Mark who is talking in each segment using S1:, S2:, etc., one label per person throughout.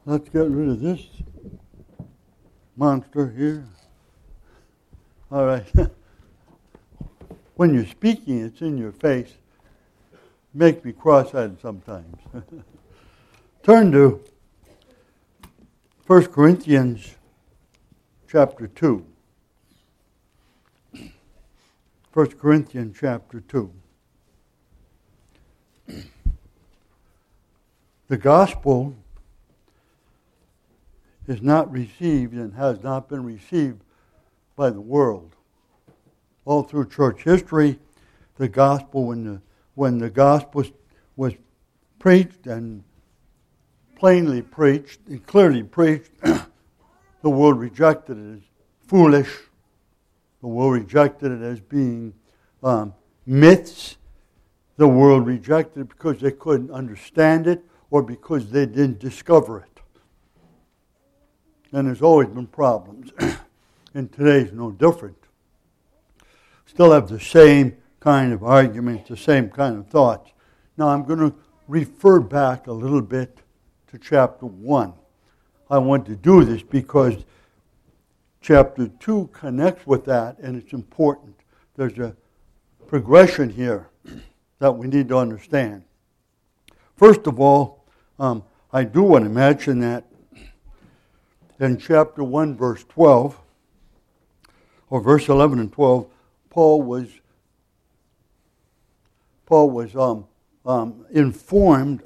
S1: Let's get rid of this monster here. All right. When you're speaking, it's in your face. Makes me cross-eyed sometimes. Turn to 1 Corinthians chapter 2. 1 Corinthians chapter 2. The gospel is not received and has not been received by the world. All through church history, the gospel, when the gospel was preached and plainly preached and clearly preached, the world rejected it as foolish. The world rejected it as being myths. The world rejected it because they couldn't understand it or because they didn't discover it. And there's always been problems. And today's no different. Still have the same kind of arguments, the same kind of thoughts. Now I'm going to refer back a little bit to chapter 1. I want to do this because chapter 2 connects with that, and it's important. There's a progression here that we need to understand. First of all, I do want to mention that in chapter 1, verse 12, or verse 11 and 12, Paul was informed.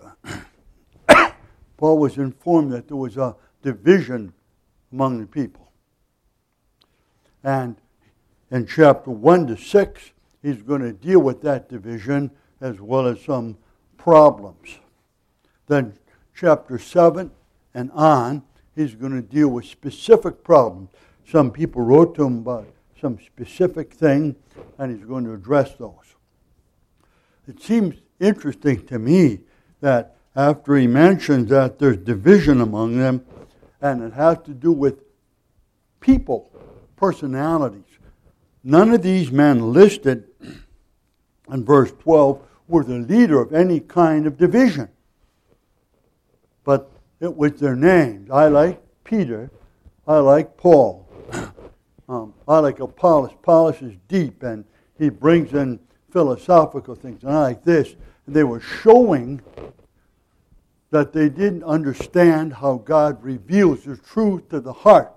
S1: Paul was informed that there was a division among the people. And in chapter 1 to 6, he's going to deal with that division as well as some problems. Then chapter 7 and on, he's going to deal with specific problems. Some people wrote to him about some specific thing, and he's going to address those. It seems interesting to me that after he mentions that there's division among them, and it has to do with people, personalities. None of these men listed in verse 12 were the leader of any kind of division. But it was their names. I like Peter. I like Paul. I like Apollos. Apollos is deep, and he brings in philosophical things. And I like this. And they were showing that they didn't understand how God reveals the truth to the heart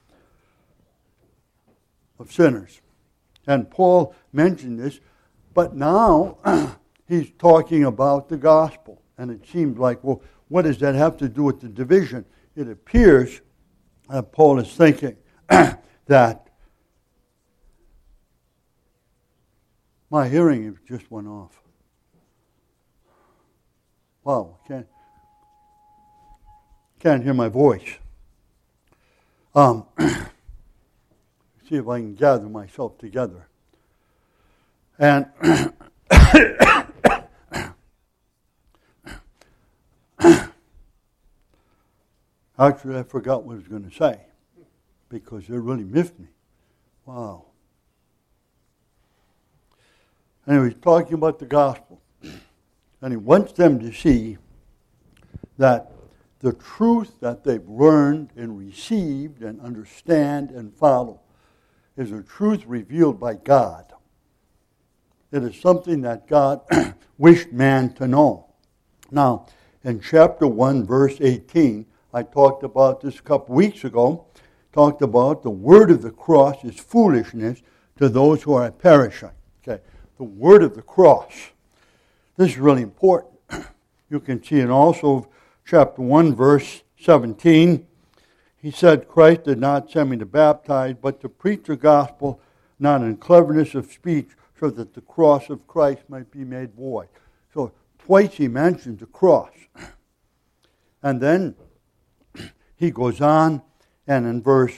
S1: of sinners. And Paul mentioned this, but now he's talking about the gospel. And it seems like, well, what does that have to do with the division? It appears that Paul is thinking that my hearing just went off. Wow, can't hear my voice. See if I can gather myself together. And actually, I forgot what I was going to say because it really miffed me. Wow. Anyway, he's talking about the gospel. And he wants them to see that the truth that they've learned and received and understand and follow is a truth revealed by God. It is something that God wished man to know. Now, in chapter 1, verse 18, I talked about this a couple weeks ago, talked about the word of the cross is foolishness to those who are perishing. Okay, the word of the cross. This is really important. You can see in also chapter 1, verse 17, he said, Christ did not send me to baptize, but to preach the gospel, not in cleverness of speech, so that the cross of Christ might be made void. So twice he mentions the cross. And then he goes on, and in verse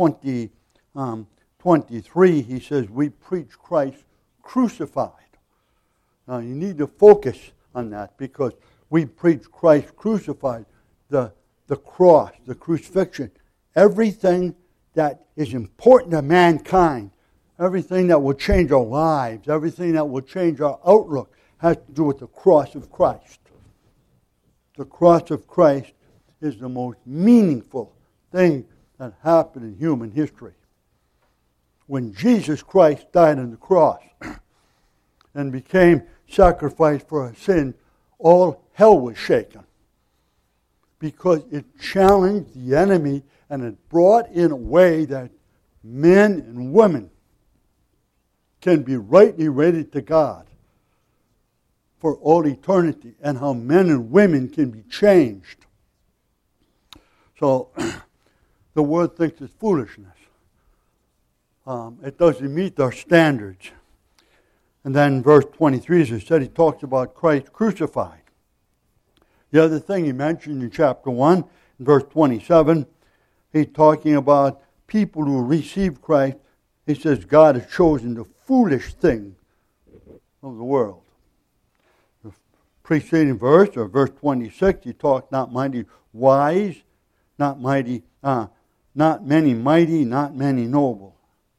S1: 23, he says, we preach Christ crucified. Now you need to focus on that because we preach Christ crucified, the cross, the crucifixion, everything that is important to mankind, everything that will change our lives, everything that will change our outlook has to do with the cross of Christ. The cross of Christ is the most meaningful thing that happened in human history. When Jesus Christ died on the cross and became sacrifice for our sin, all hell was shaken, because it challenged the enemy and it brought in a way that men and women can be rightly related to God for all eternity, and how men and women can be changed. So the world thinks it's foolishness. It doesn't meet our standards. And then in verse 23, as I said, he talks about Christ crucified. The other thing he mentioned in chapter 1, in verse 27, he's talking about people who receive Christ. He says God has chosen the foolish thing of the world. The preceding verse, or verse 26, he talks not mighty wise, not many mighty, not many noble.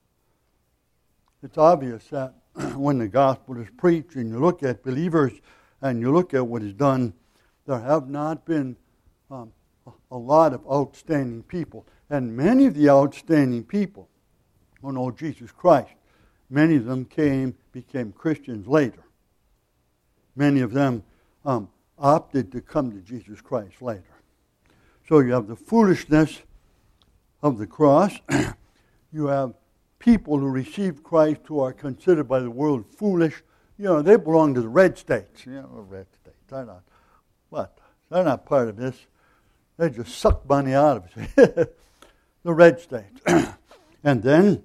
S1: It's obvious that when the gospel is preached and you look at believers and you look at what is done, there have not been a lot of outstanding people. And many of the outstanding people who know Jesus Christ, many of them became Christians later. Many of them opted to come to Jesus Christ later. So you have the foolishness of the cross. You have people who receive Christ who are considered by the world foolish. You know, they belong to the red states. You know, red states. They're not. What? They're not part of this. They just suck money out of it. The red states. And then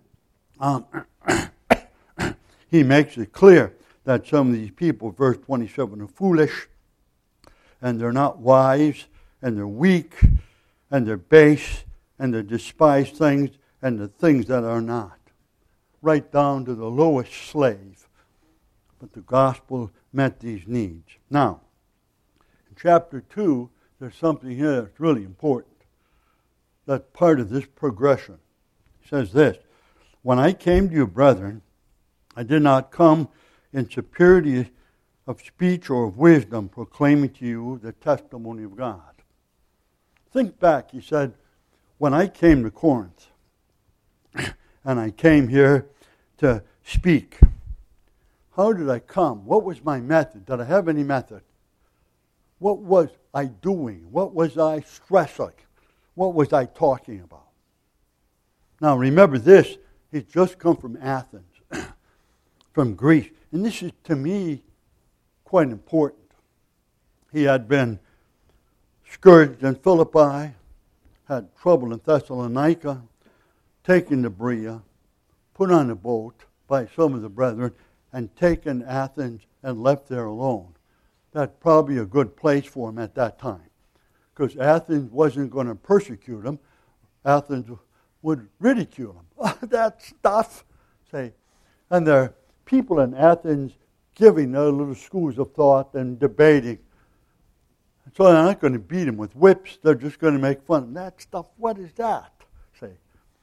S1: he makes it clear that some of these people, verse 27, are foolish, and they're not wise, and they're weak, and they're base, and they despise things, and the things that are not. Right down to the lowest slave. But the gospel met these needs. Now, in chapter 2, there's something here that's really important. That's part of this progression. It says this: when I came to you, brethren, I did not come in superiority of speech or of wisdom, proclaiming to you the testimony of God. Think back, he said, when I came to Corinth, and I came here to speak, how did I come? What was my method? Did I have any method? What was I doing? What was I stressing? What was I talking about? Now remember this, he's just come from Athens, from Greece. And this is, to me, quite important. He had been scourged in Philippi, had trouble in Thessalonica, taken to Berea, put on a boat by some of the brethren, and taken to Athens and left there alone. That's probably a good place for him at that time, because Athens wasn't going to persecute him. Athens would ridicule him. That stuff, say. And there are people in Athens giving their little schools of thought and debating. So they're not going to beat him with whips. They're just going to make fun of him. That stuff, what is that? Say.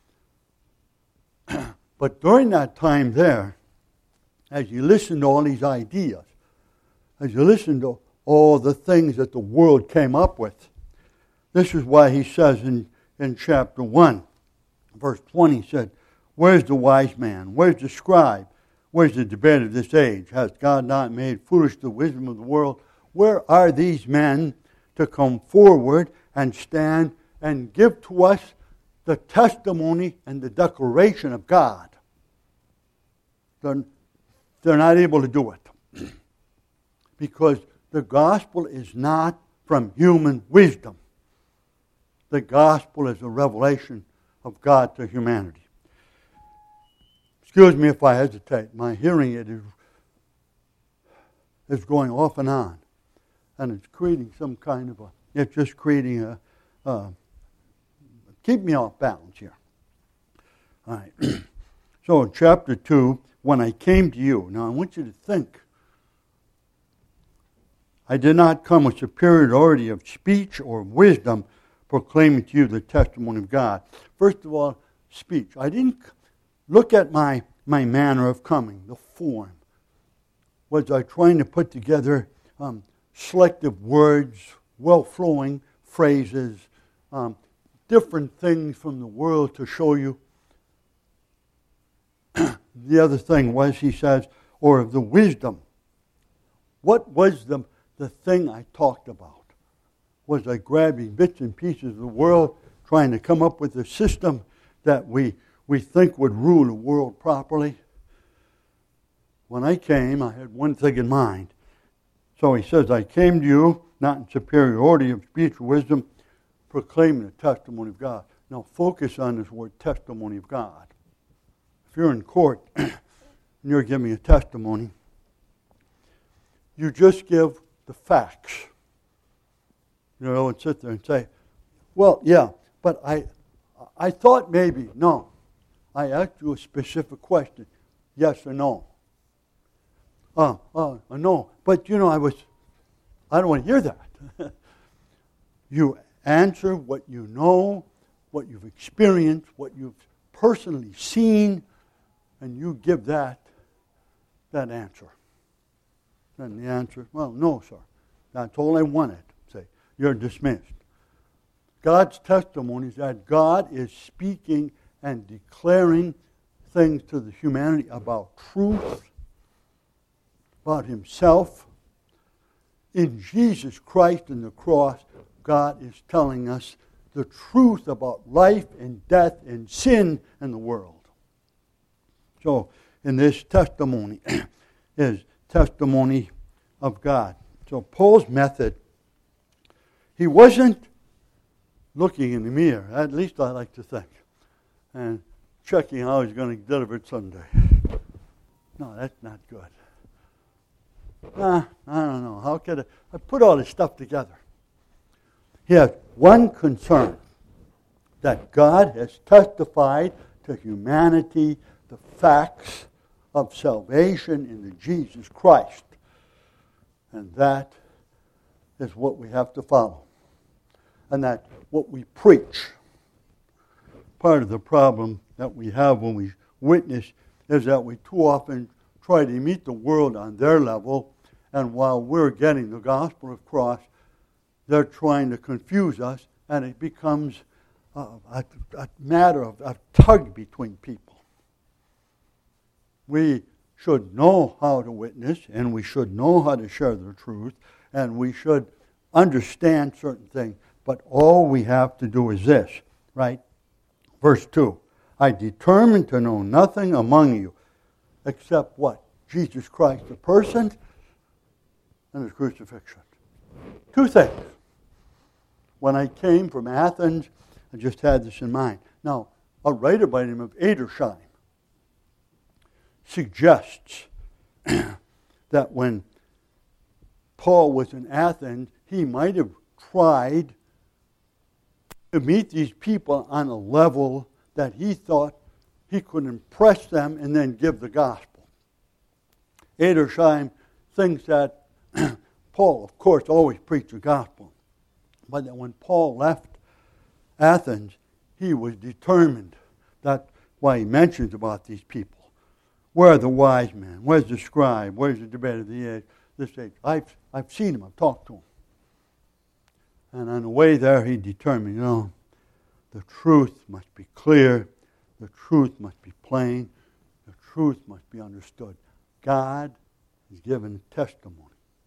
S1: But during that time there, as you listen to all these ideas, as you listen to all the things that the world came up with, this is why he says in chapter 1, verse 20, he said, where's the wise man? Where's the scribe? Where's the debater of this age? Has God not made foolish the wisdom of the world? Where are these men to come forward and stand and give to us the testimony and the declaration of God? They're not able to do it. Because the gospel is not from human wisdom. The gospel is a revelation of God to humanity. Excuse me if I hesitate. My hearing aid is going off and on. And it's creating some kind of it's just creating keep me off balance here. All right. So in chapter 2, when I came to you, now I want you to think, I did not come with superiority of speech or wisdom, proclaiming to you the testimony of God. First of all, speech. I didn't look at my manner of coming, the form. Was I trying to put together selective words, well-flowing, phrases, different things from the world to show you. The other thing was, he says, or of the wisdom. What was the thing I talked about? Was I grabbing bits and pieces of the world, trying to come up with a system that we think would rule the world properly? When I came, I had one thing in mind. So he says, I came to you, not in superiority of speech or wisdom, proclaiming the testimony of God. Now focus on this word, testimony of God. If you're in court and you're giving a testimony, you just give the facts. You know, and sit there and say, well, yeah, but I thought maybe. No. I asked you a specific question. Yes or no? No. But, you know, I don't want to hear that. You answer what you know, what you've experienced, what you've personally seen, and you give that answer. And the answer, well, no, sir. That's all I wanted. Say, you're dismissed. God's testimony is that God is speaking and declaring things to the humanity about truth, about himself. In Jesus Christ and the cross, God is telling us the truth about life and death and sin in the world. So, in this testimony is testimony of God. So, Paul's method, he wasn't looking in the mirror, at least I like to think, and checking how he's going to deliver it Sunday. No, that's not good. I don't know. How could I put all this stuff together? He has one concern, that God has testified to humanity the facts of salvation in the Jesus Christ. And that is what we have to follow. And that's what we preach. Part of the problem that we have when we witness is that we too often try to meet the world on their level, and while we're getting the gospel across, they're trying to confuse us, and it becomes a matter of a tug between people. We should know how to witness, and we should know how to share the truth, and we should understand certain things, but all we have to do is this, right? Verse 2, I determined to know nothing among you except what? Jesus Christ, the person, and his crucifixion. Two things. When I came from Athens, I just had this in mind. Now, a writer by the name of Edersheim suggests that when Paul was in Athens, he might have tried to meet these people on a level that he thought he could impress them and then give the gospel. Edersheim thinks that Paul, of course, always preached the gospel, but that when Paul left Athens, he was determined. That's why he mentions about these people. Where are the wise men? Where's the scribe? Where's the debater of the age? This age. I've seen him. I've talked to him. And on the way there, he determined, the truth must be clear. The truth must be plain. The truth must be understood. God has given testimony.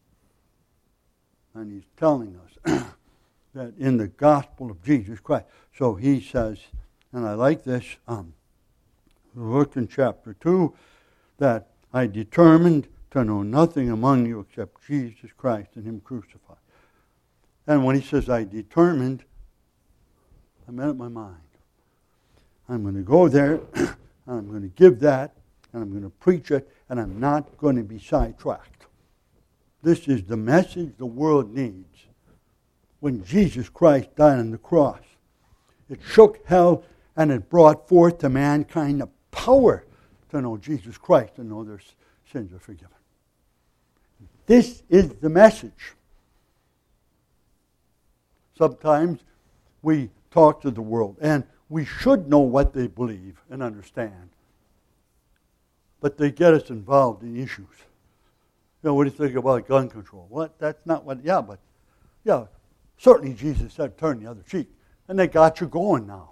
S1: And he's telling us that in the gospel of Jesus Christ. So he says, and I like this, look in chapter 2, that I determined to know nothing among you except Jesus Christ and him crucified. And when he says I determined, I made up my mind. I'm going to go there, and I'm going to give that, and I'm going to preach it, and I'm not going to be sidetracked. This is the message the world needs. When Jesus Christ died on the cross, it shook hell, and it brought forth to mankind the power to know Jesus Christ and know their sins are forgiven. This is the message. Sometimes we talk to the world, and we should know what they believe and understand. But they get us involved in issues. What do you think about gun control? What? That's not what, Certainly Jesus said, turn the other cheek. And they got you going now.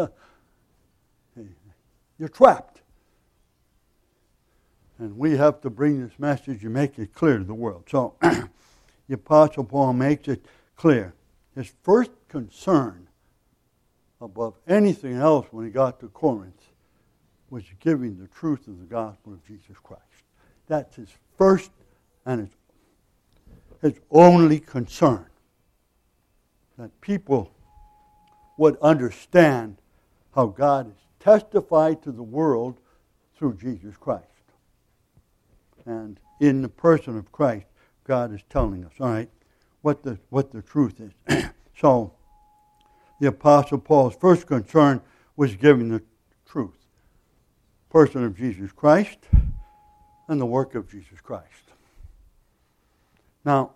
S1: You're trapped. And we have to bring this message and make it clear to the world. So the Apostle Paul makes it clear. His first concern above anything else when he got to Corinth was giving the truth of the gospel of Jesus Christ. That's his first and his only concern. That people would understand how God has testified to the world through Jesus Christ. And in the person of Christ, God is telling us, all right, what the truth is. So, the Apostle Paul's first concern was giving the truth. Person of Jesus Christ and the work of Jesus Christ. Now,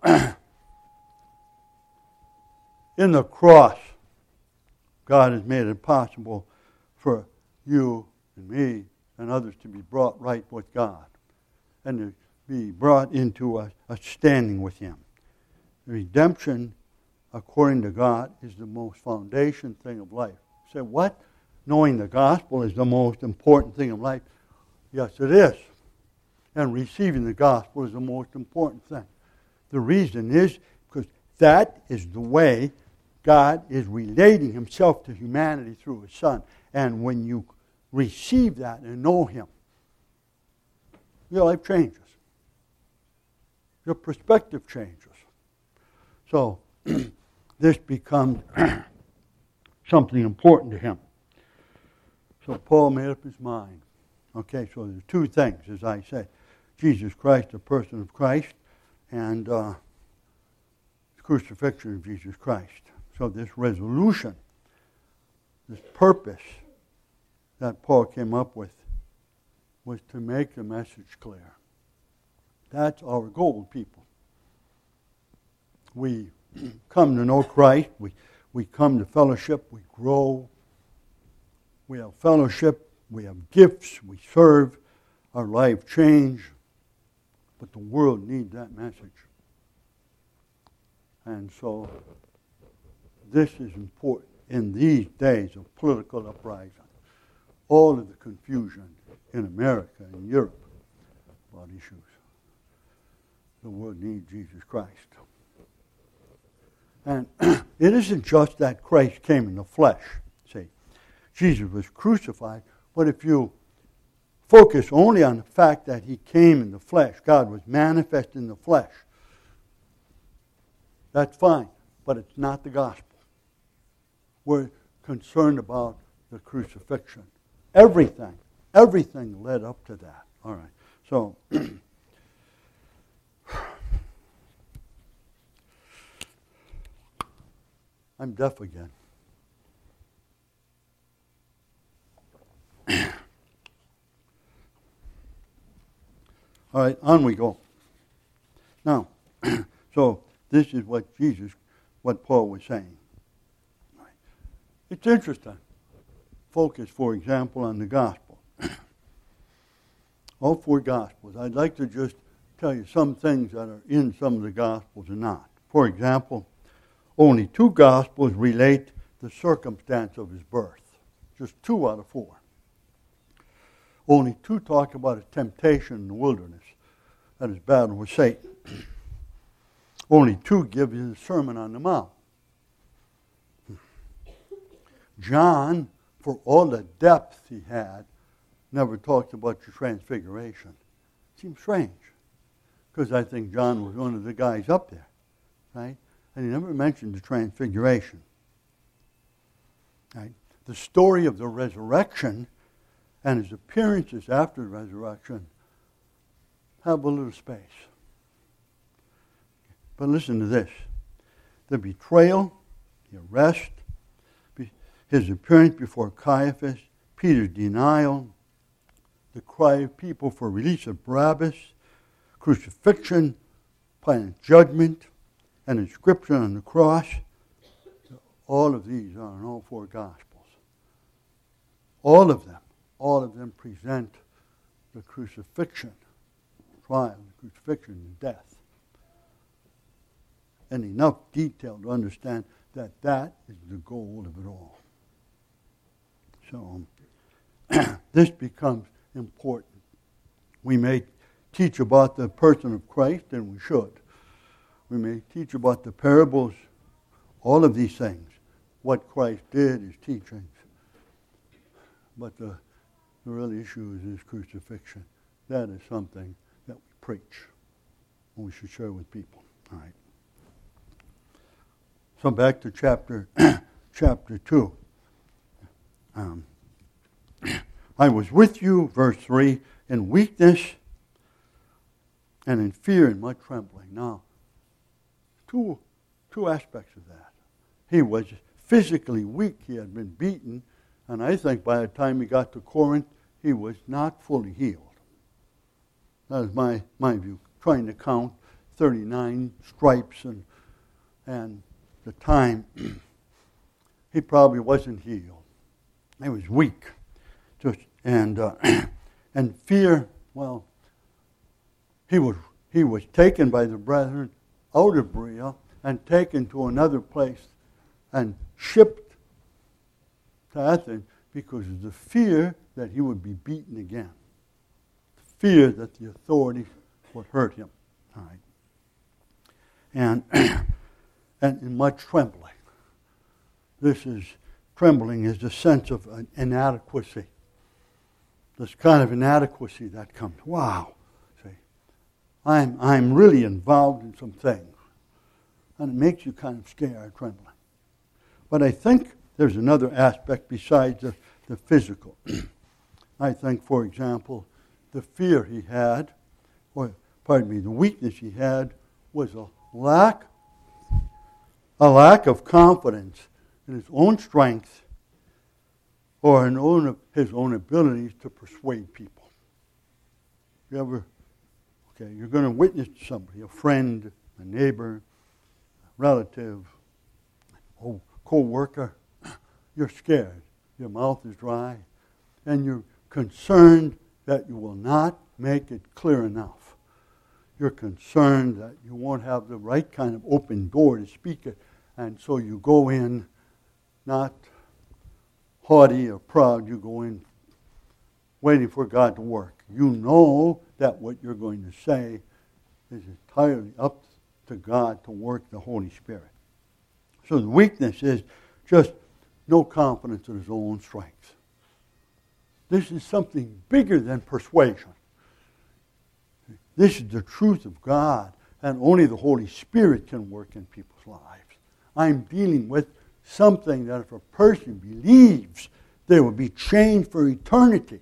S1: in the cross, God has made it possible for you and me and others to be brought right with God and to be brought into a standing with Him. Redemption, according to God, is the most foundation thing of life. You say, what? Knowing the gospel is the most important thing of life? Yes, it is. And receiving the gospel is the most important thing. The reason is because that is the way God is relating Himself to humanity through His Son. And when you receive that and know Him, your life changes. Your perspective changes. So, this becomes something important to him. So Paul made up his mind. Okay, so there's two things, as I say. Jesus Christ, the person of Christ, and the crucifixion of Jesus Christ. So this resolution, this purpose that Paul came up with was to make the message clear. That's our goal, people. We come to know Christ. We come to fellowship. We grow. We have fellowship. We have gifts. We serve. Our life change. But the world needs that message. And so this is important in these days of political uprising. All of the confusion in America and Europe about issues. The world needs Jesus Christ. And it isn't just that Christ came in the flesh. See, Jesus was crucified, but if you focus only on the fact that He came in the flesh, God was manifest in the flesh, that's fine, but it's not the gospel. We're concerned about the crucifixion. Everything led up to that. All right, so I'm deaf again. All right, on we go. Now, so this is what Paul was saying. It's interesting. Focus, for example, on the gospel. All four gospels. I'd like to just tell you some things that are in some of the gospels and not. For example, only 2 gospels relate the circumstance of his birth. Just 2 out of 4. Only 2 talk about his temptation in the wilderness and his battle with Satan. Only 2 give his Sermon on the Mount. John, for all the depth he had, never talked about the transfiguration. Seems strange, because I think John was one of the guys up there, right? And he never mentioned the transfiguration. Right? The story of the resurrection and his appearances after the resurrection have a little space. But listen to this. The betrayal, the arrest, his appearance before Caiaphas, Peter's denial, the cry of people for release of Barabbas, crucifixion, Pilate's judgment, and inscription on the cross. All of these are in all 4 Gospels. All of them present the crucifixion, trial, the crucifixion, and death. in enough detail to understand that that is the goal of it all. So this becomes important. We may teach about the person of Christ, and we should. We may teach about the parables, all of these things, what Christ did, his teachings. But the real issue is his crucifixion. That is something that we preach and we should share with people. All right. So back to chapter 2. I was with you, verse 3, in weakness and in fear and much trembling. Now, two aspects of that. He was physically weak. He had been beaten. And I think by the time he got to Corinth, he was not fully healed. That is my view. Trying to count 39 stripes and the time, he probably wasn't healed. He was weak. And fear, well, he was taken by the brethren out of Berea and taken to another place and shipped to Athens because of the fear that he would be beaten again. The fear that the authorities would hurt him. All right. And in much trembling. Trembling is the sense of an inadequacy. This kind of inadequacy that comes. Wow. See, I'm really involved in some things. And it makes you kind of scared, trembling. But I think there's another aspect besides the physical. I think, for example, the fear he had, the weakness he had was a lack of confidence in his own strength or in his own abilities to persuade people. You're going to witness to somebody, a friend, a neighbor, a relative, a co-worker. You're scared. Your mouth is dry. And you're concerned that you will not make it clear enough. You're concerned that you won't have the right kind of open door to speak it. And so you go in not haughty or proud. You go in waiting for God to work. You know that what you're going to say is entirely up to God to work the Holy Spirit. So the weakness is just no confidence in his own strength. This is something bigger than persuasion. This is the truth of God, and only the Holy Spirit can work in people's lives. I'm dealing with something that if a person believes, they will be changed for eternity.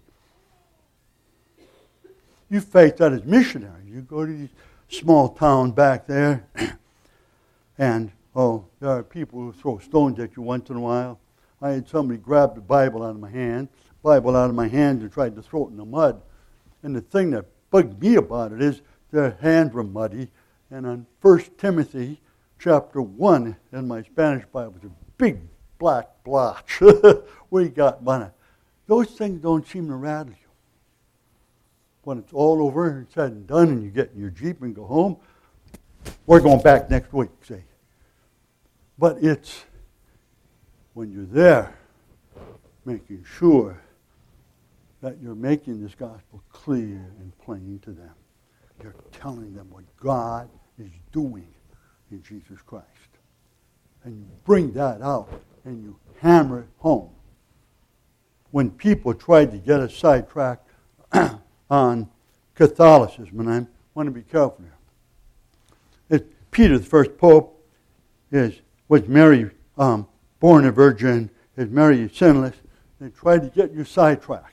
S1: You face that as missionaries. You go to these small town back there, and there are people who throw stones at you once in a while. I had somebody grab the Bible out of my hand, and tried to throw it in the mud. And the thing that bugged me about it is their hands were muddy. And on 1 Timothy chapter 1 in my Spanish Bible, it's a big black blotch. What you got, money? Those things don't seem to rattle you. When it's all over and said and done and you get in your Jeep and go home, we're going back next week, see. But it's when you're there, making sure that you're making this gospel clear and plain to them. You're telling them what God is doing in Jesus Christ. And you bring that out and you hammer it home. When people tried to get us sidetracked on Catholicism, and I want to be careful here. Peter, the first pope, was Mary born a virgin? Is Mary sinless? They tried to get you sidetracked.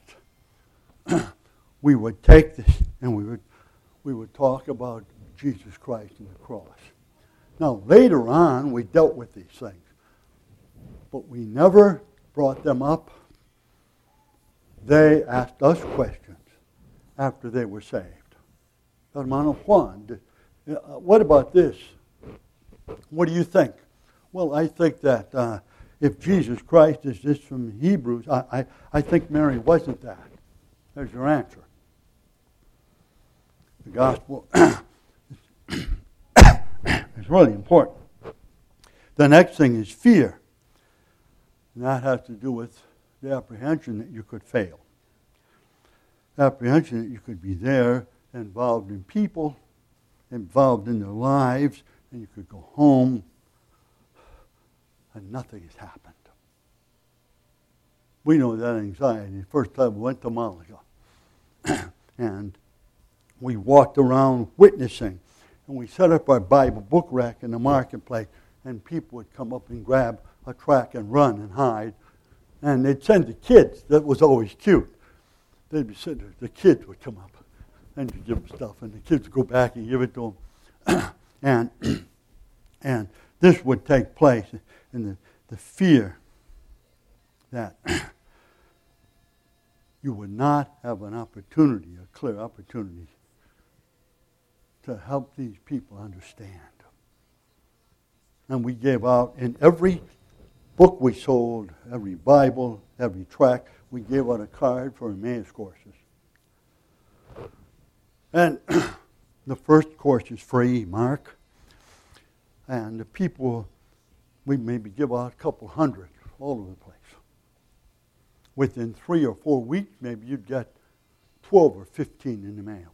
S1: We would take this and we would talk about Jesus Christ and the cross. Now, later on, we dealt with these things. But we never brought them up. They asked us questions after they were saved. Hermano Juan, what about this? What do you think? Well, I think that if Jesus Christ is this from Hebrews, I think Mary wasn't that. There's your answer. The gospel is really important. The next thing is fear. And that has to do with the apprehension that you could fail. Apprehension that you could be there, involved in people, involved in their lives, and you could go home and nothing has happened. We know that anxiety. The first time we went to Malaga, and we walked around witnessing, and we set up our Bible book rack in the marketplace, and people would come up and grab a track and run and hide, and they'd send the kids. That was always cute. They'd be sitting there. The kids would come up and you'd give them stuff, and the kids would go back and give it to them. and this would take place in the fear that you would not have an opportunity, a clear opportunity, to help these people understand. And we gave out in every book we sold, every Bible, every tract, we gave out a card for Emmaus courses. And the first course is free, Mark. And the people, we maybe give out a couple hundred all over the place. Within 3 or 4 weeks, maybe you'd get 12 or 15 in the mail.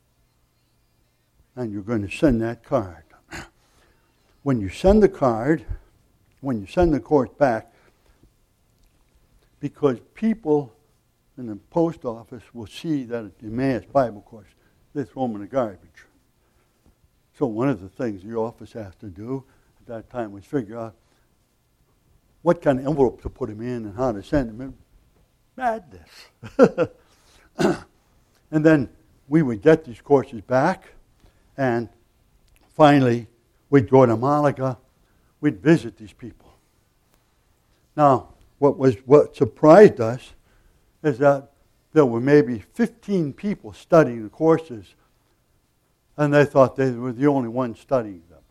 S1: And you're going to send that card. When you send the card, when you send the course back, because people in the post office will see that it's the Emmaus Bible course, they throw them in the garbage. So one of the things the office has to do at that time was figure out what kind of envelope to put them in and how to send them in. Madness. And then we would get these courses back, and finally we'd go to Malaga. We'd visit these people. Now, what surprised us is that there were maybe 15 people studying the courses, and they thought they were the only ones studying them.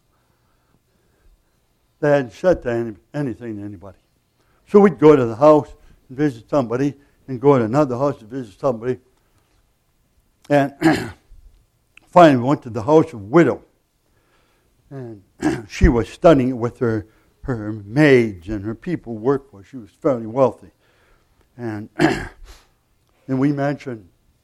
S1: They hadn't said anything to anybody. So we'd go to the house and visit somebody, and go to another house to visit somebody. And finally we went to the house of a widow. And she was studying it with her maids and her people worked for her. She was fairly wealthy. And we mentioned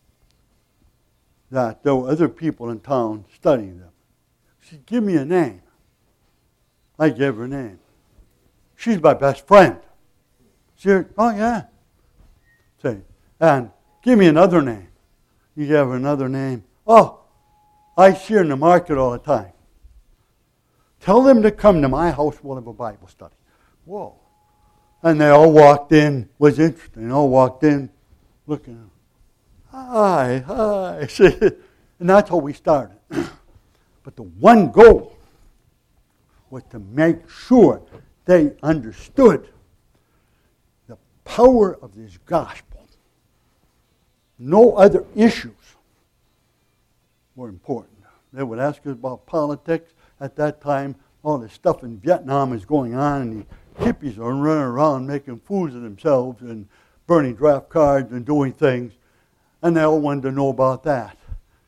S1: that there were other people in town studying them. She said, give me a name. I gave her a name. She's my best friend. She said, oh yeah. Say, and give me another name. You gave her another name. Oh, I see her in the market all the time. Tell them to come to my house. We'll have a Bible study. Whoa. And they all walked in. Was interesting. They all walked in looking at them. Hi. And that's how we started. But the one goal was to make sure they understood the power of this gospel. No other issues were important. They would ask us about politics. At that time, all this stuff in Vietnam is going on, and the hippies are running around making fools of themselves and burning draft cards and doing things, and they all wanted to know about that.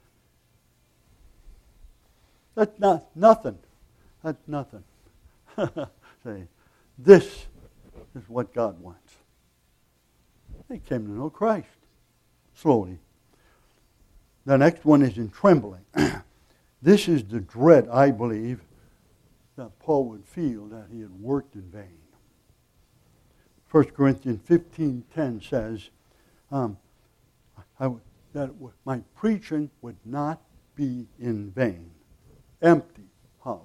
S1: That's nothing. That's nothing. Say, this is what God wants. They came to know Christ slowly. The next one is in trembling. This is the dread, I believe, that Paul would feel that he had worked in vain. 1 Corinthians 15:10 says that my preaching would not be in vain, empty, hollow.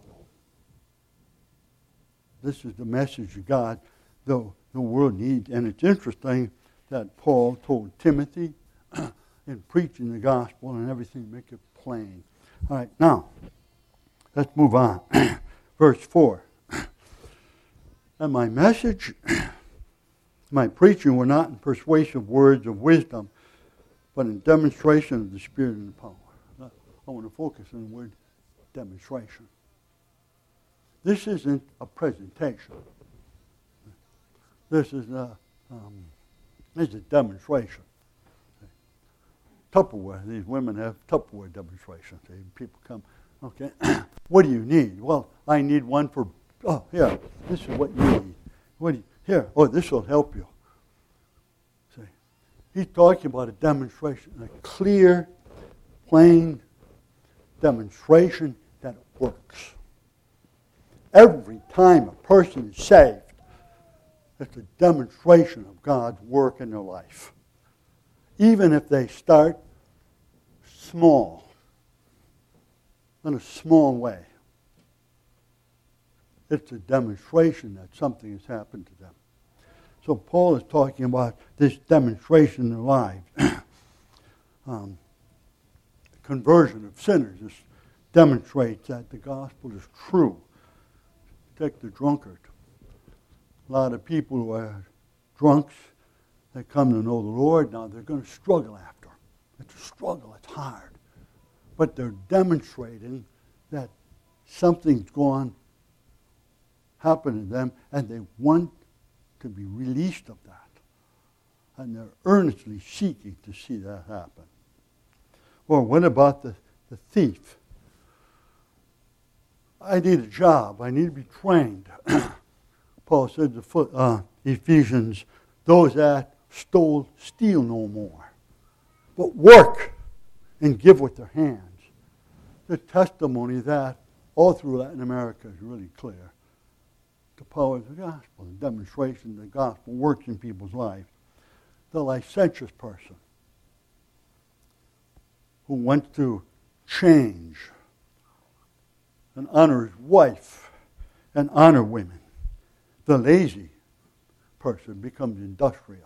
S1: This is the message of God, though the world needs. And it's interesting that Paul told Timothy in preaching the gospel and everything, make it plain. All right, now, let's move on. Verse 4. And my message, my preaching were not in persuasive words of wisdom, but in demonstration of the Spirit and the power. I want to focus on the word demonstration. This isn't a presentation. This is a demonstration. Tupperware. These women have Tupperware demonstrations. People come, okay, what do you need? Well, I need one for oh, here, this is what you need. Here, oh, this will help you. See, he's talking about a demonstration, a clear, plain demonstration that it works. Every time a person is saved, it's a demonstration of God's work in their life. Even if they start small, in a small way, it's a demonstration that something has happened to them. So Paul is talking about this demonstration in their lives. Conversion of sinners. This demonstrates that the gospel is true. Take the drunkard. A lot of people who are drunks, they come to know the Lord. Now they're going to struggle after. It's a struggle. It's hard. But they're demonstrating that something's happened to them, and they want to be released of that. And they're earnestly seeking to see that happen. Or what about the thief? I need a job. I need to be trained. Paul said to Ephesians, those that steal no more, but work and give with their hands. The testimony of that all through Latin America is really clear. The power of the gospel, the demonstration of the gospel works in people's lives. The licentious person who wants to change and honor his wife and honor women. The lazy person becomes industrious.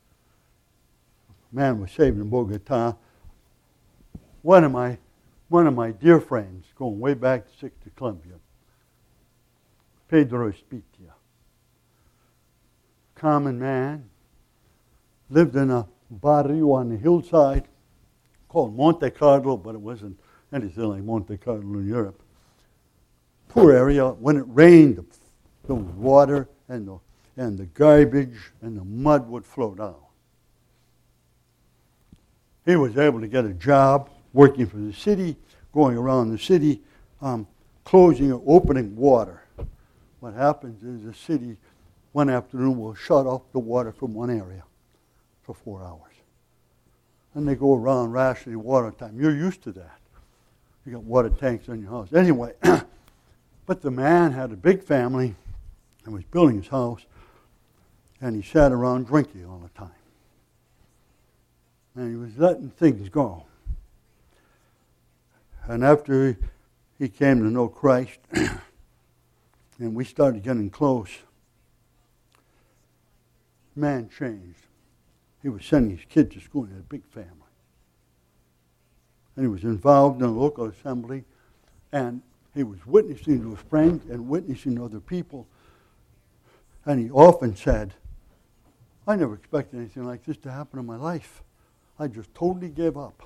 S1: A man was saved in Bogota. One of my dear friends, going way back to 60 Columbia, Pedro Espitia, common man, lived in a barrio on the hillside called Monte Carlo, but it wasn't anything like Monte Carlo in Europe. Poor area. When it rained, the water and the garbage and the mud would flow down. He was able to get a job working for the city, going around the city, closing or opening water. What happens is the city one afternoon will shut off the water from one area for 4 hours. And they go around rationing water time. You're used to that. You got water tanks in your house. Anyway, but the man had a big family and was building his house, and he sat around drinking all the time. And he was letting things go. And after he came to know Christ, and we started getting close, man changed. He was sending his kids to school. He had a big family. And he was involved in a local assembly, and he was witnessing to his friends and witnessing to other people. And he often said, I never expected anything like this to happen in my life. I just totally gave up.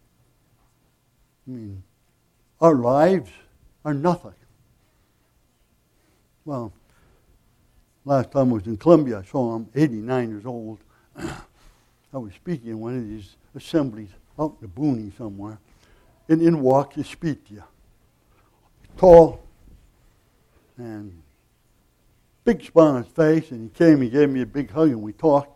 S1: I mean, our lives are nothing. Well, last time I was in Colombia, I saw him, 89 years old. I was speaking in one of these assemblies out in the boonies somewhere. And in walked Espitia. Tall and big spot on his face, and he gave me a big hug, and we talked.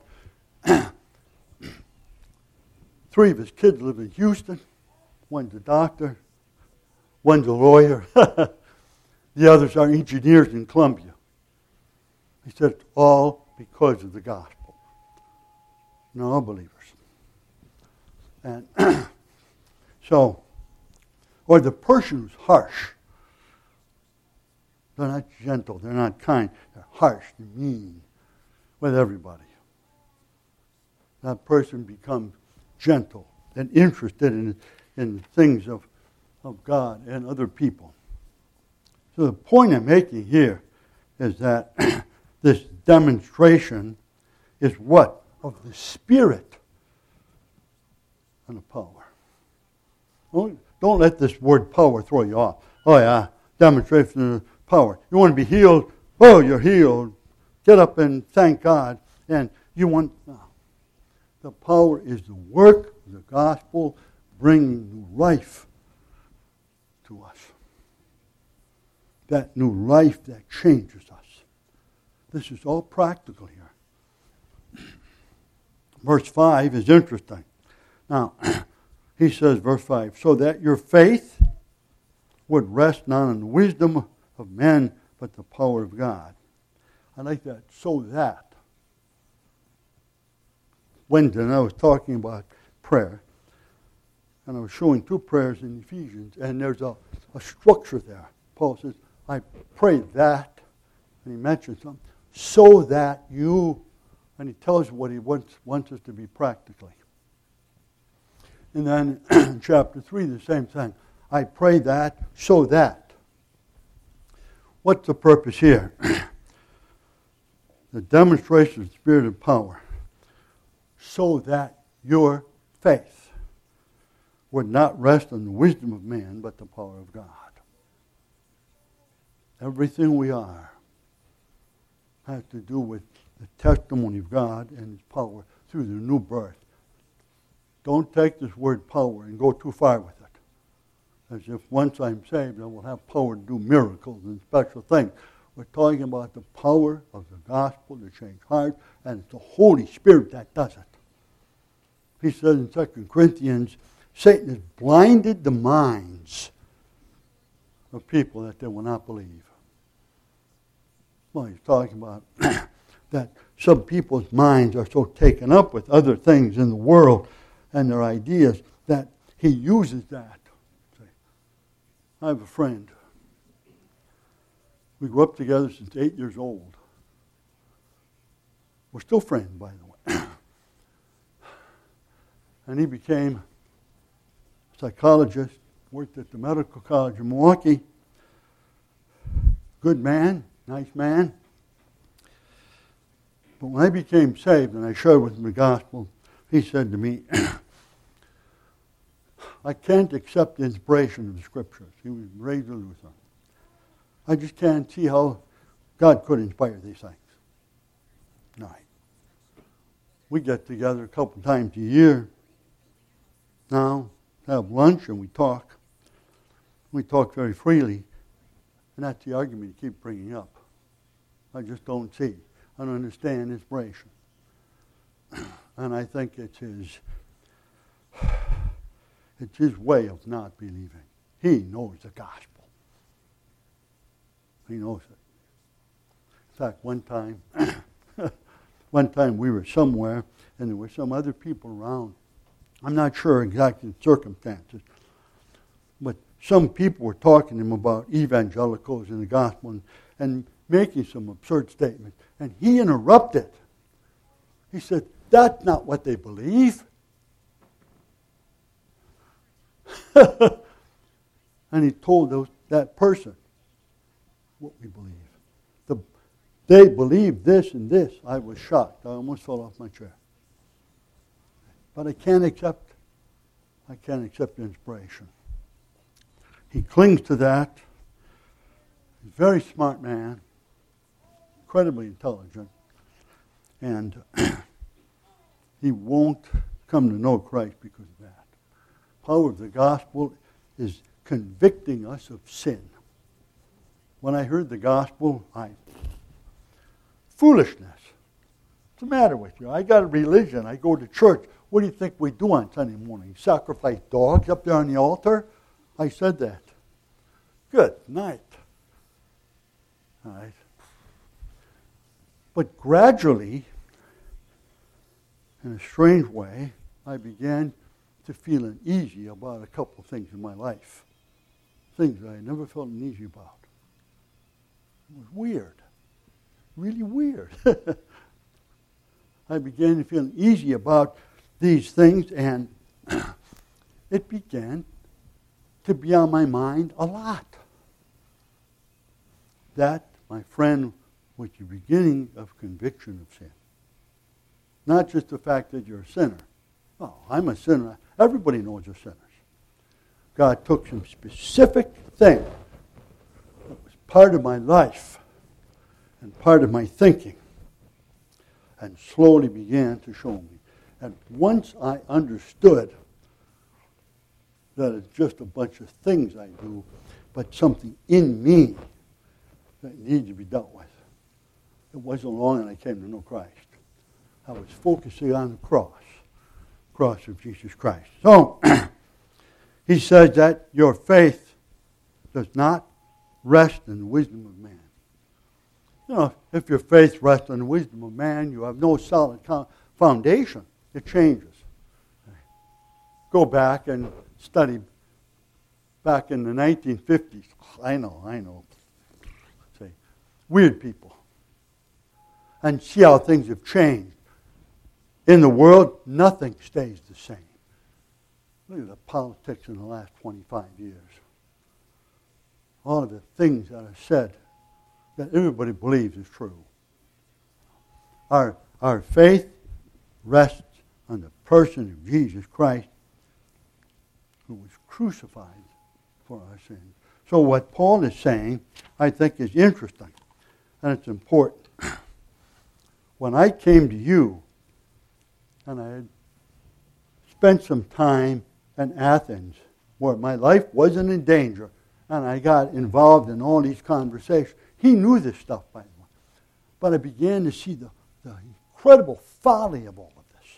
S1: 3 of his kids live in Houston. One's a doctor. One's a lawyer. The others are engineers in Colombia. He said it's all because of the gospel. They're all believers. And so, or the person who's harsh. They're not gentle. They're not kind. They're harsh. They're mean with everybody. That person becomes gentle and interested in the things of God and other people. So the point I'm making here is that this demonstration is what? Of the Spirit and the power. Don't let this word power throw you off. Oh yeah, demonstration of power. You want to be healed? Oh, you're healed. Get up and thank God. And you want... No. The power is the work of the gospel bringing life to us. that new life that changes us. This is all practical here. Verse 5 is interesting. Now, he says, verse 5, so that your faith would rest not on the wisdom of men, but the power of God. I like that, so that. Wednesday, I was talking about prayer, and I was showing two prayers in Ephesians, and there's a structure there. Paul says, I pray that, and he mentions something, so that you, and he tells what he wants us to be practically. And then in chapter 3, the same thing. I pray that, so that. What's the purpose here? The demonstration of the Spirit of power, so that your faith would not rest on the wisdom of man, but the power of God. Everything we are has to do with the testimony of God and His power through the new birth. Don't take this word power and go too far with it. As if once I'm saved, I will have power to do miracles and special things. We're talking about the power of the gospel to change hearts, and it's the Holy Spirit that does it. He says in 2 Corinthians, Satan has blinded the minds of people that they will not believe. Well, he's talking about that some people's minds are so taken up with other things in the world and their ideas that he uses that. I have a friend. We grew up together since 8 years old. We're still friends, by the way. And he became a psychologist, worked at the medical college in Milwaukee. Good man, nice man. But when I became saved and I shared with him the gospel, he said to me, I can't accept the inspiration of the Scriptures. He was raised a Lutheran. I just can't see how God could inspire these things. No. We get together a couple times a year now, have lunch, and we talk. We talk very freely, and that's the argument he keeps bringing up. I just don't see. I don't understand inspiration. And I think it's his way of not believing. He knows the gospel. He knows it. In fact, one time we were somewhere, and there were some other people around. I'm not sure exactly the circumstances, but some people were talking to him about evangelicals and the gospel and making some absurd statements. And he interrupted. He said, that's not what they believe. And he told that person what we believe. They believe this and this. I was shocked. I almost fell off my chair. But I can't accept the inspiration. He clings to that. He's a very smart man, incredibly intelligent, and he won't come to know Christ because of that. Power of the gospel is convicting us of sin. When I heard the gospel, foolishness. What's the matter with you? I got a religion. I go to church. What do you think we do on Sunday morning? Sacrifice dogs up there on the altar? I said that. Good night. All right. But gradually, in a strange way, I began to feel uneasy about a couple of things in my life. Things that I never felt uneasy about. It was weird. Really weird. I began to feel uneasy about these things, and it began to be on my mind a lot. That, my friend, was the beginning of conviction of sin. Not just the fact that you're a sinner. Oh, I'm a sinner. Everybody knows they're sinners. God took some specific thing that was part of my life and part of my thinking and slowly began to show me. And once I understood that it's just a bunch of things I do, but something in me that need to be dealt with. It wasn't long and I came to know Christ. I was focusing on the cross of Jesus Christ. So, he says that your faith does not rest in the wisdom of man. You know, if your faith rests on the wisdom of man, you have no solid foundation. It changes. Go back and study back in the 1950s. I know. Say, weird people. And see how things have changed. In the world, nothing stays the same. Look at the politics in the last 25 years. All of the things that are said that everybody believes is true. Our faith rests on the person of Jesus Christ, who was crucified for our sins. So what Paul is saying, I think, is interesting, and it's important. When I came to you, and I had spent some time in Athens, where my life wasn't in danger, and I got involved in all these conversations. He knew this stuff, by the way. But I began to see the incredible folly of all of this.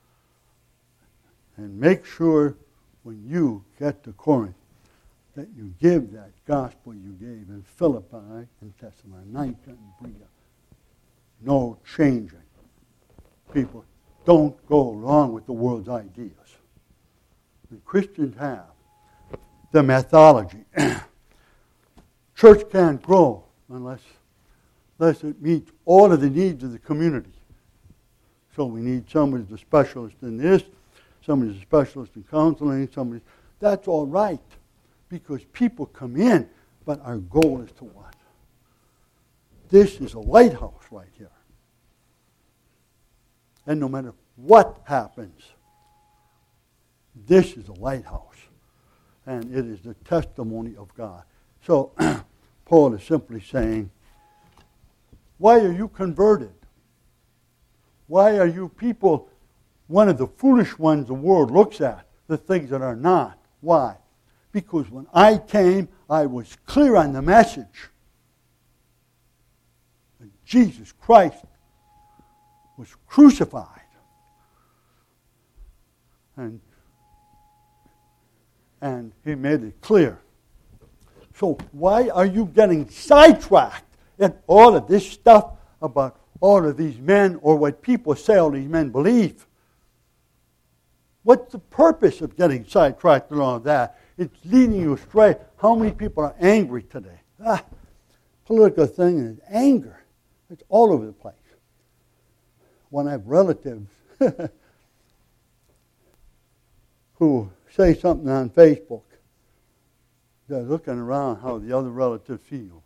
S1: And make sure when you get to Corinth that you give that gospel you gave in Philippi and Thessalonica and Berea. No changing. People don't go along with the world's ideas. The Christians have the methodology. Church can't grow unless it meets all of the needs of the community. So we need somebody who's a specialist in this, somebody who's a specialist in counseling, somebody. That's all right, because people come in, but our goal is to what? This is a lighthouse right here. And no matter what happens, this is a lighthouse. And it is the testimony of God. So, Paul is simply saying, why are you converted? Why are you people one of the foolish ones the world looks at, the things that are not? Why? Because when I came, I was clear on the message. That Jesus Christ was crucified. And he made it clear. So why are you getting sidetracked in all of this stuff about all of these men, or what people say all these men believe? What's the purpose of getting sidetracked in all of that? It's leading you astray. How many people are angry today? Political thing is anger. It's all over the place. When I have relatives who say something on Facebook, they're looking around how the other relatives feel.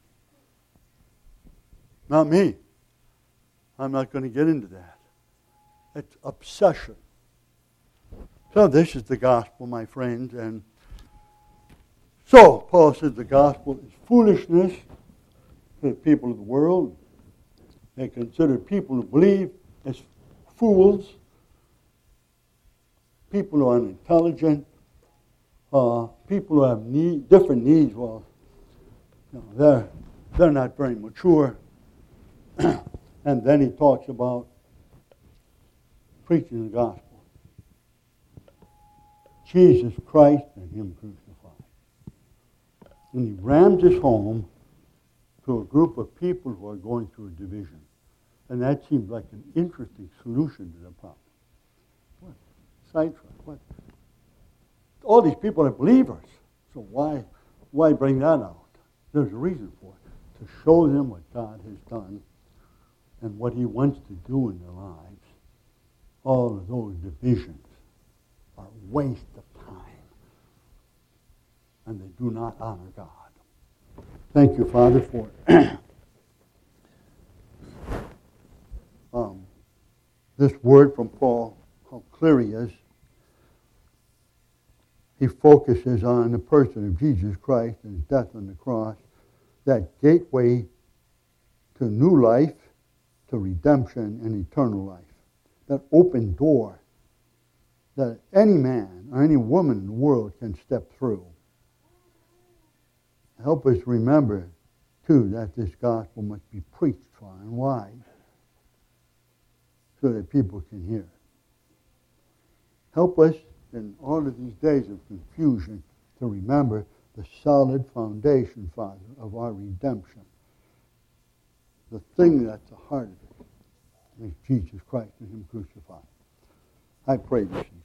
S1: Not me. I'm not going to get into that. It's obsession. So this is the gospel, my friends. And so Paul says the gospel is foolishness to the people of the world. They consider people who believe as fools, people who are unintelligent, people who have different needs. Well, they're not very mature. And then he talks about preaching the gospel. Jesus Christ and him crucified. And he rams this home to a group of people who are going through a division. And that seems like an interesting solution to the problem. What? Sidetrack. What? All these people are believers. So why bring that out? There's a reason for it. To show them what God has done and what he wants to do in their lives. All of those divisions are a waste of time. And they do not honor God. Thank you, Father, for this word from Paul, how clear he is. He focuses on the person of Jesus Christ and his death on the cross, that gateway to new life, to redemption and eternal life. That open door that any man or any woman in the world can step through. Help us remember too, that this gospel must be preached far and wide so that people can hear it. Help us in all of these days of confusion to remember the solid foundation, Father, of our redemption. The thing that's the heart of it is Jesus Christ and Him crucified. I pray this in